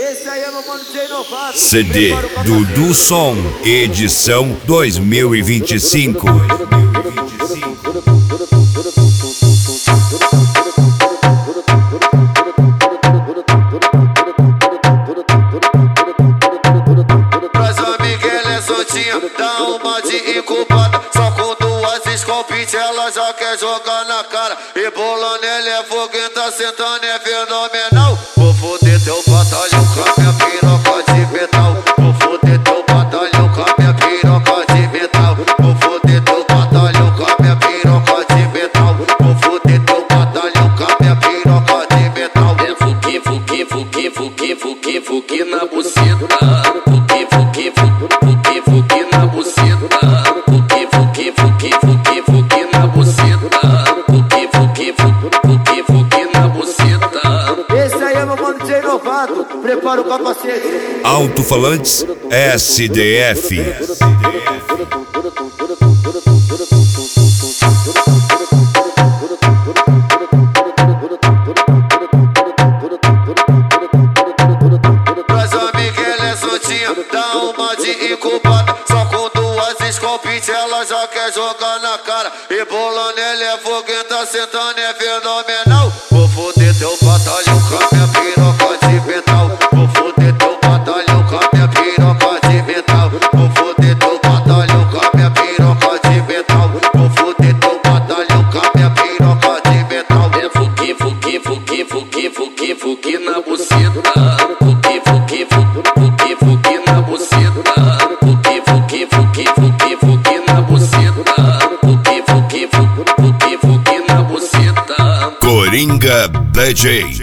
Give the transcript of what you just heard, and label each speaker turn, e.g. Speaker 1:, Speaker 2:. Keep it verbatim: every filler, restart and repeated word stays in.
Speaker 1: Esse aí é meu mano J Novato.
Speaker 2: C D Dudu Som, edição dois mil e vinte e cinco.
Speaker 3: Mas a Miguel é soltinha, dá uma de incubada. Só com duas escopite ela já quer jogar na cara. E bolando ele é fogueta, sentando é fenomenal. Vou foder teu batalhão com a minha piroca de metal. Vou foder teu batalhão com a minha piroca de metal. Vou foder teu batalhão com a minha piroca de metal. Vou foder teu batalhão com a minha piroca de metal.
Speaker 4: É fuque, fuque, fuque, fuque, fuque, fuque na buceta. Fuque, fuque, fuque, fuque na buceta. Fuque, fuque, fuque, fuque, fuque na buceta. Fuque, fuque, fuque, fuque na buceta.
Speaker 1: Esse aí é meu mano J Novato. Prepara o capacete.
Speaker 2: Alto-falantes S D F.
Speaker 3: Mas a Miguel é soltinha, dá uma de incubada. Só com duas escopite ela já quer jogar na cara. E bolando ele é fogueta, sentando é fenomenal. Vou foder teu batalhão com a minha piroca de metal. Vou foder teu batalhão com a minha piroca de metal. Vou foder teu batalhão com a minha piroca de metal. Vou foder teu batalhão com a minha piroca de metal.
Speaker 4: É fuque, fuque, fuque, fuque, fuque, fuque na buceta. Fuque, fuque, fuque, fuque na buceta. Fuque, fuque, fuque, fuque, fuque na buceta. Fuque, fuque, fuque, fuque na buceta.
Speaker 2: Coringa D J.